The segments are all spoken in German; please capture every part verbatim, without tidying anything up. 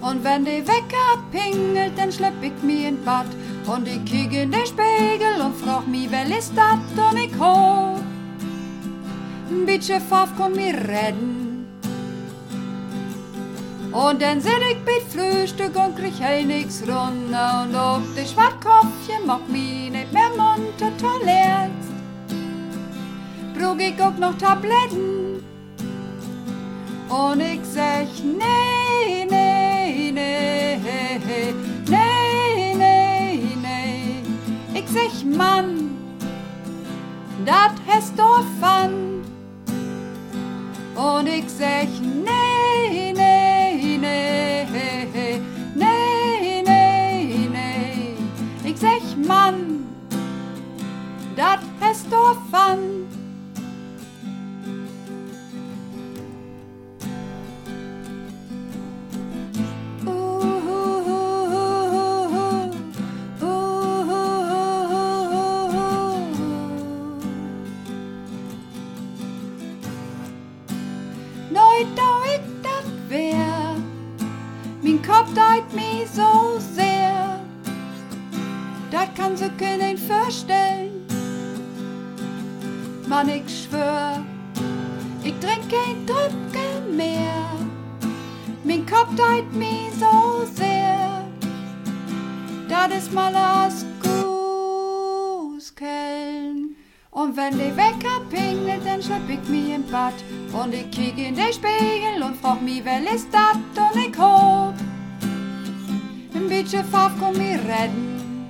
Und wenn die Wecker pingelt, dann schlepp ich mi in Bad. Und ich kiek in den Spiegel und frag mi, wer ist dat? Und ich hoop, ein bisschen Pfaff komm mir redden. Und dann sit ich bei Frühstück und krieg hell nix runter. Und ob die Schwartkopfchen mag mi nicht mehr munter tollert. Brug ich auch noch Tabletten. Und ich sag, nee, nee, nee, nee, nee, nee. Ich sag, Mann, dat hast du Fun. Und ich sag, nee, nee, nee, nee, nee, nee. Ich sag, Mann, dat hast du Fun. Kopf deit mi so sehr, dat kann sich keinen vorstellen. Mann, ich schwör, ich trink kein Trübke mehr. Min Kopf deit mi so sehr, dat is mal as Guskellen. Und wenn die Wecker pingelt, dann schlepp ich mi im Bad. Und ich kiek in den Spiegel und frag mi, wer ist dat? Und ich hoop, ein bisschen Pfaff komm mir redden.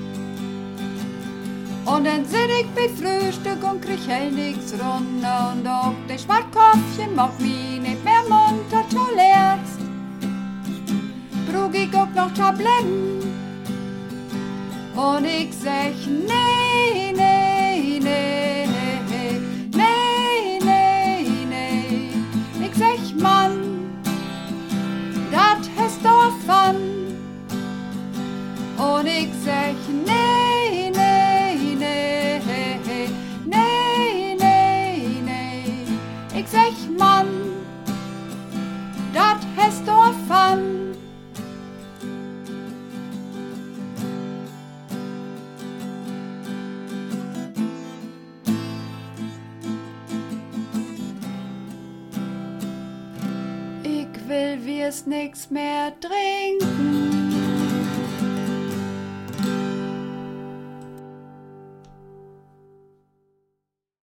Und dann sit ich bei Frühstück und krieg hell nix runter. Und auch die Schwartkopfchen mag mi nicht mehr munter tollert. Brug ich auch noch Tabletten. Und ich sag, nee, nee, nee, nee, nee, nee. Ich sag, Mann, dat hast du Fun. Und ich sag, nee, nee, nee, nee, nee, nee. Ich sag, Mann, dat hast du Fun. Ich will wir's nix mehr trinken.